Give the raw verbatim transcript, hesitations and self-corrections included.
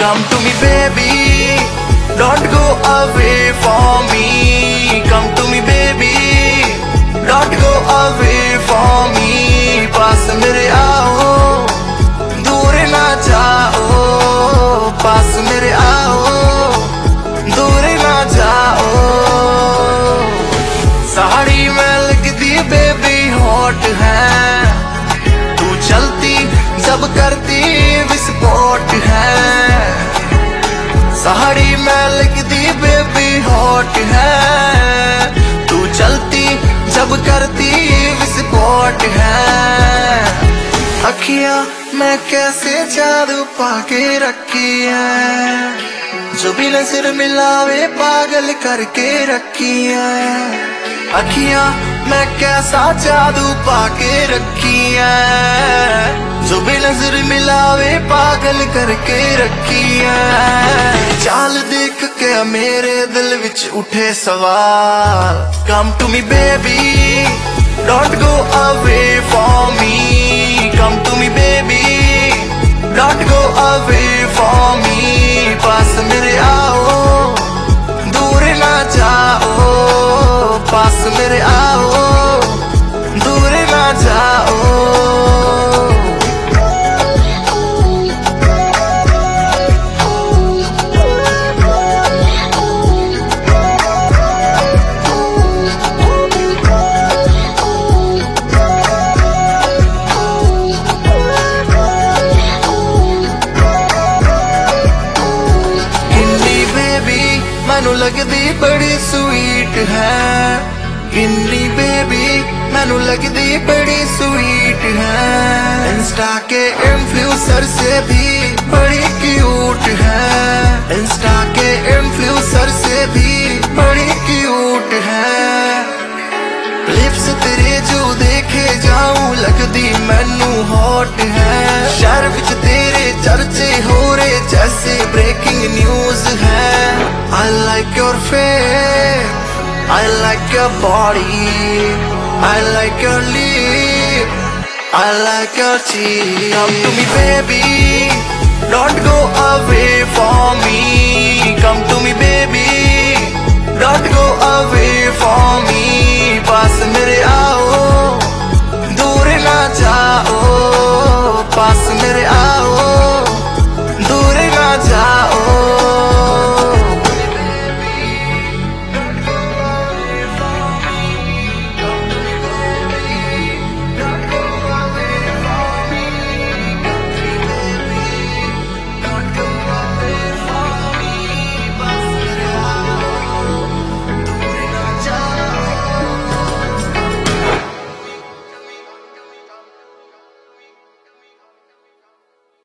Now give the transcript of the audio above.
Come to me baby, don't go away from me. Come to me baby, don't go away from me. पास मेरे आओ, दूर ना जाओ, पास मेरे आओ, दूर ना जाओ। साड़ी में लगती बेबी हॉट है, तू चलती जब करती विस्फोट है। साड़ी में लगती बेबी हॉट है, तू चलती जब करती विस्फोट है। अखियां मैं कैसे जादू पाके रखी है, जो भी नजर मिलावे पागल करके रखी है। अखियां मैं कैसा जादू पाके रखी है, जो भी नजर मिलावे पागल करके रखी है। चाल देख के मेरे दिल विच उठे सवाल। Come to me baby, don't go away from me. Come to me baby, don't go away from me. पास मेरे आओ, दूर ना जाओ, पास मेरे आओ, दूर ना जाओ। मैनू लगदी बड़ी स्वीट है, गिन्नी बेबी मैनू लगदी बड़ी स्वीट है। इंस्टा के इन्फ्लुएंसर से भी बड़ी क्यूट है, इंस्टा के इन्फ्लुएंसर से भी बड़ी क्यूट है। लिप्स तेरे जो देखे जाऊं लगदी मैनू हॉट है। शहर विच तेरे चर्चे हो रहे जैसे ब्रेकिंग न्यूज है। I like your face, I like your body, I like your lip, I like your cheek. Come to me baby, don't go away from me. Come to me baby, don't go away from me. पास मेरे आओ, दूर ना जाओ,